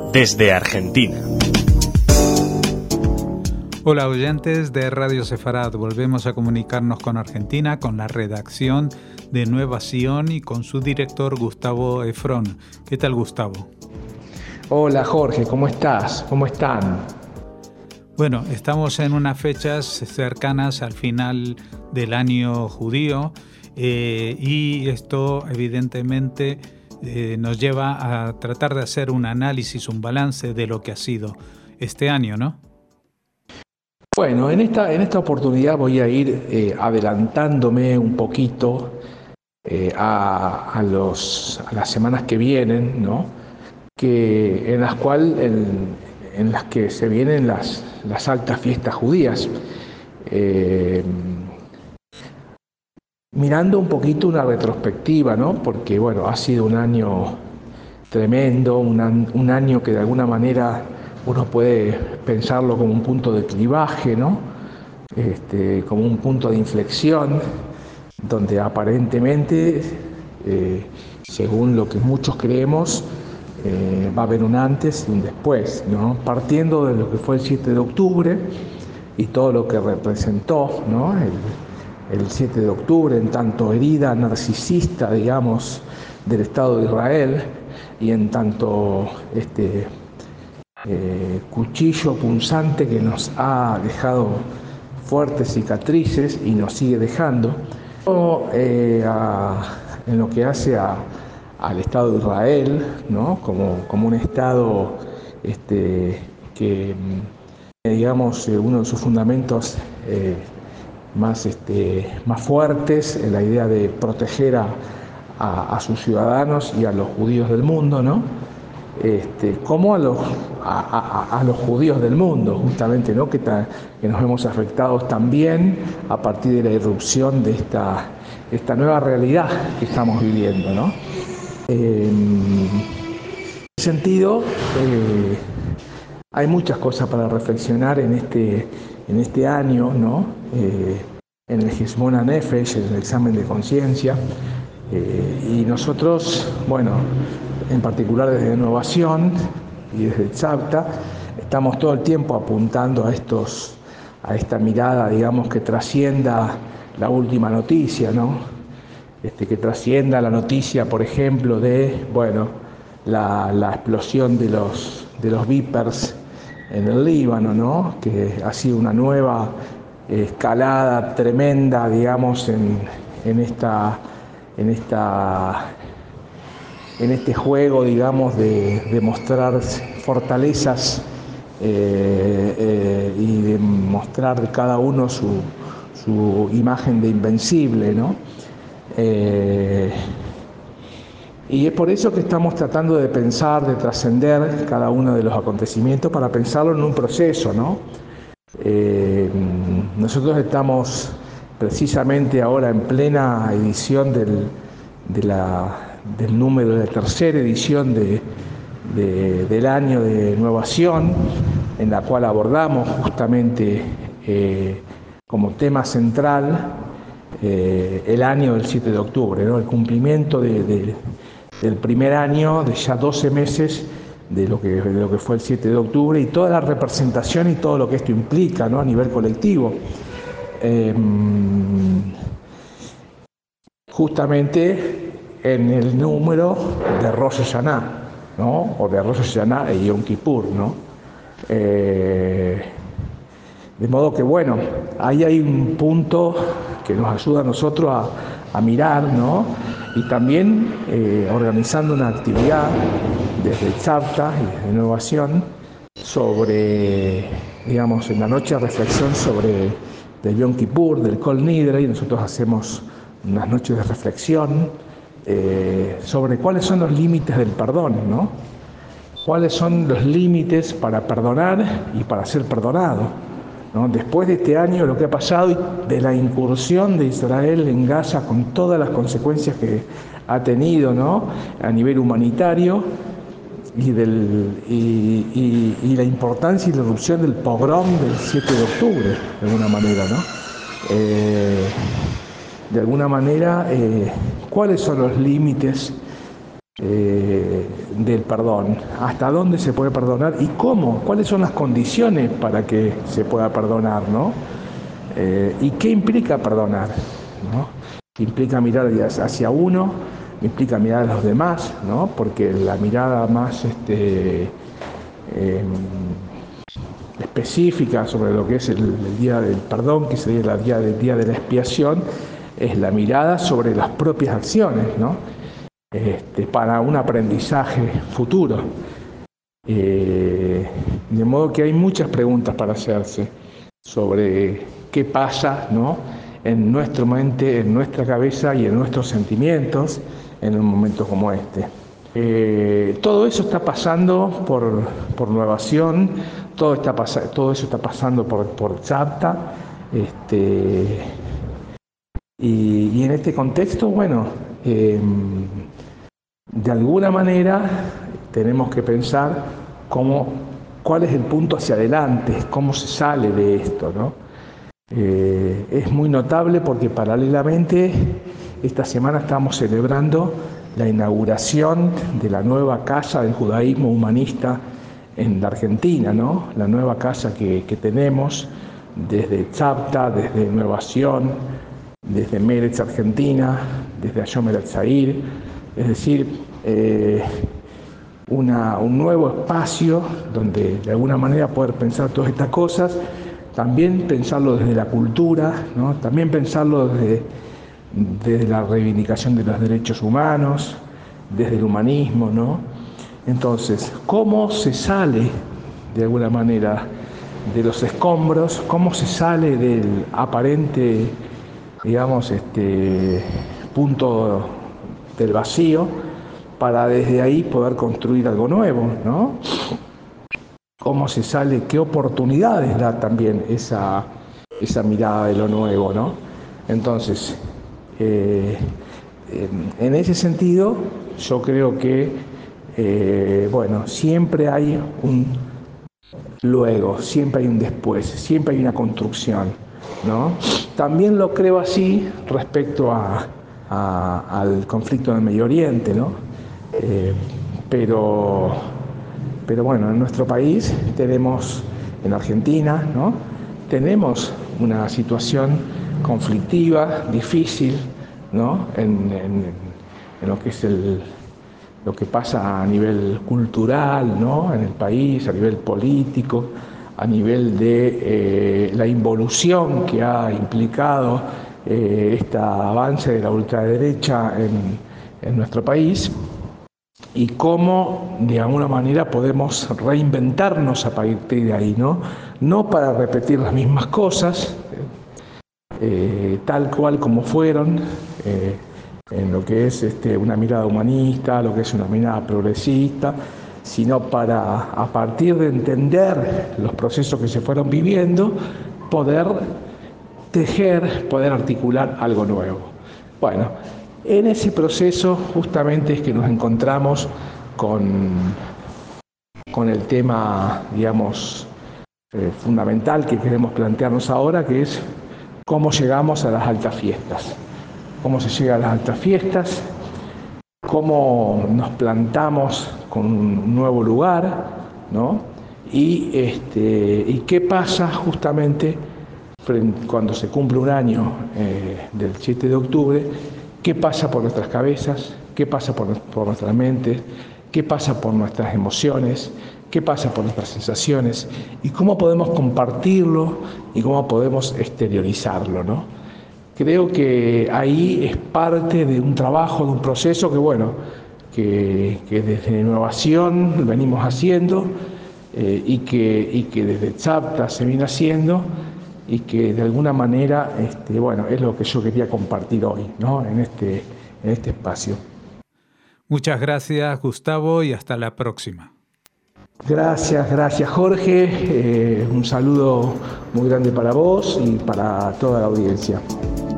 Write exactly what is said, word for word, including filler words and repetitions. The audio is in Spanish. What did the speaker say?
desde Argentina. Hola oyentes de Radio Sefarad, volvemos a comunicarnos con Argentina, con la redacción de Nueva Sion y con su director Gustavo Efrón. ¿Qué tal, Gustavo? Hola Jorge, ¿cómo estás? ¿Cómo están? Bueno, estamos en unas fechas cercanas al final del año judío eh, y esto evidentemente eh, nos lleva a tratar de hacer un análisis, un balance de lo que ha sido este año, ¿no? Bueno, en esta, en esta oportunidad voy a ir eh, adelantándome un poquito eh, a, a, los, a las semanas que vienen, ¿no? Que, en las cuales en, en las que se vienen las, las altas fiestas judías. Eh, mirando un poquito una retrospectiva, ¿no? Porque bueno, ha sido un año tremendo, un, un año que de alguna manera uno puede pensarlo como un punto de clivaje, ¿no? Este, como un punto de inflexión, donde aparentemente, eh, según lo que muchos creemos, eh, va a haber un antes y un después, ¿no? Partiendo de lo que fue el siete de octubre y todo lo que representó, ¿no? El, el siete de octubre, en tanto herida narcisista, digamos, del Estado de Israel, y en tanto este, eh, cuchillo punzante que nos ha dejado fuertes cicatrices y nos sigue dejando. Eh, a, en lo que hace a, al Estado de Israel, ¿no? como, como un Estado este, que, digamos, uno de sus fundamentos eh, más, este, más fuertes es la idea de proteger a, a, a sus ciudadanos y a los judíos del mundo, ¿no? Este, como a los, a, a, a los judíos del mundo, justamente, ¿no? que, ta, que nos vemos afectados también a partir de la irrupción de esta, esta nueva realidad que estamos viviendo, ¿no? Eh, en ese sentido, eh, hay muchas cosas para reflexionar en este, en este año, ¿no? Eh, en el Hishbon HaNefesh, en el examen de conciencia, eh, y nosotros, bueno, en particular desde Nueva Sion y desde Tzavta, estamos todo el tiempo apuntando a estos, a esta mirada, digamos, que trascienda la última noticia, ¿no? Este, que trascienda la noticia, por ejemplo, de, bueno, la, la explosión de los, de los Vipers en el Líbano, ¿no? Que ha sido una nueva escalada tremenda, digamos, en, en esta, en esta en este juego, digamos, de, de mostrar fortalezas eh, eh, y de mostrar cada uno su, su imagen de invencible, ¿no? Eh, y es por eso que estamos tratando de pensar, de trascender cada uno de los acontecimientos para pensarlo en un proceso, ¿no? Eh, nosotros estamos precisamente ahora en plena edición del, de la... del número de la tercera edición de, de, del año de Nueva Sion, en la cual abordamos justamente eh, como tema central eh, el año del siete de octubre, ¿no? El cumplimiento de, de, del primer año, de ya doce meses de lo, que, de lo que fue el siete de octubre y toda la representación y todo lo que esto implica, ¿no? A nivel colectivo. Eh, justamente en el número de Rosh Hashanah, ¿no? O de Rosh Hashanah y Yom Kippur, ¿no? Eh, de modo que, bueno, ahí hay un punto que nos ayuda a nosotros a, a mirar, ¿no? Y también eh, organizando una actividad desde Tzavta y desde Nueva Sion sobre, digamos, en la noche de reflexión sobre del Yom Kippur, del Kol Nidre, y nosotros hacemos unas noches de reflexión Eh, sobre cuáles son los límites del perdón, ¿no? Cuáles son los límites para perdonar y para ser perdonado, ¿no? Después de este año, lo que ha pasado y de la incursión de Israel en Gaza con todas las consecuencias que ha tenido, ¿no? A nivel humanitario y, del, y, y, y la importancia y la irrupción del pogrom del siete de octubre, de alguna manera, ¿no? Eh, de alguna manera, eh, cuáles son los límites eh, del perdón. ¿Hasta dónde se puede perdonar y cómo? ¿Cuáles son las condiciones para que se pueda perdonar, ¿no? Eh, ¿Y qué implica perdonar, ¿no? Implica mirar hacia uno, implica mirar a los demás, ¿no? Porque la mirada más este, eh, específica sobre lo que es el, el día del perdón, que sería el día, el día de la expiación, es la mirada sobre las propias acciones, ¿no? Este, para un aprendizaje futuro. Eh, de modo que hay muchas preguntas para hacerse sobre qué pasa, ¿no?, en nuestra mente, en nuestra cabeza y en nuestros sentimientos en un momento como este. Eh, todo eso está pasando por, por Nueva Sion, todo, está pas- todo eso está pasando por, por Tzavta, este, y, y en este contexto, bueno, eh, de alguna manera tenemos que pensar cómo, cuál es el punto hacia adelante, cómo se sale de esto, ¿no? Eh, es muy notable porque paralelamente esta semana estamos celebrando la inauguración de la nueva casa del judaísmo humanista en la Argentina, ¿no? La nueva casa que, que tenemos desde Tzavta, desde Nueva Sion, desde Meretz Argentina, desde Hayom Eretzair, es decir, eh, una, un nuevo espacio donde de alguna manera poder pensar todas estas cosas. También pensarlo desde la cultura, ¿no? También pensarlo desde, desde la reivindicación de los derechos humanos, desde el humanismo, ¿no? Entonces, ¿cómo se sale de alguna manera de los escombros? ¿Cómo se sale del aparente, digamos, este punto del vacío para desde ahí poder construir algo nuevo, ¿no? ¿Cómo se sale? ¿Qué oportunidades da también esa, esa mirada de lo nuevo, ¿no? Entonces, eh, en, en ese sentido, yo creo que, eh, bueno, siempre hay un luego, siempre hay un después, siempre hay una construcción, ¿no? También lo creo así respecto a, a, al conflicto del Medio Oriente, ¿no? Eh, pero... Pero bueno, en nuestro país tenemos, en Argentina, ¿no?, tenemos una situación conflictiva, difícil, ¿no?, en, en, en lo que es el, lo que pasa a nivel cultural, ¿no?, en el país, a nivel político, a nivel de eh, la involución que ha implicado eh, este avance de la ultraderecha en, en nuestro país. Y cómo, de alguna manera, podemos reinventarnos a partir de ahí, ¿no? No para repetir las mismas cosas, eh, tal cual como fueron, eh, en lo que es este, una mirada humanista, lo que es una mirada progresista, sino para, a partir de entender los procesos que se fueron viviendo, poder tejer, poder articular algo nuevo. Bueno, en ese proceso justamente es que nos encontramos con, con el tema, digamos, eh, fundamental que queremos plantearnos ahora, que es cómo llegamos a las altas fiestas. Cómo se llega a las altas fiestas, cómo nos plantamos con un nuevo lugar, ¿no? Y, este, y qué pasa justamente cuando se cumple un año eh, del siete de octubre, qué pasa por nuestras cabezas, qué pasa por, por nuestras mentes, qué pasa por nuestras emociones, qué pasa por nuestras sensaciones y cómo podemos compartirlo y cómo podemos exteriorizarlo, ¿no? Creo que ahí es parte de un trabajo, de un proceso que, bueno, que, que desde Nueva Sion venimos haciendo eh, y, que, y que desde Tzavta se viene haciendo y que de alguna manera, este, bueno, es lo que yo quería compartir hoy, ¿no?, en este, en este espacio. Muchas gracias, Gustavo, y hasta la próxima. Gracias, gracias, Jorge. Eh, un saludo muy grande para vos y para toda la audiencia.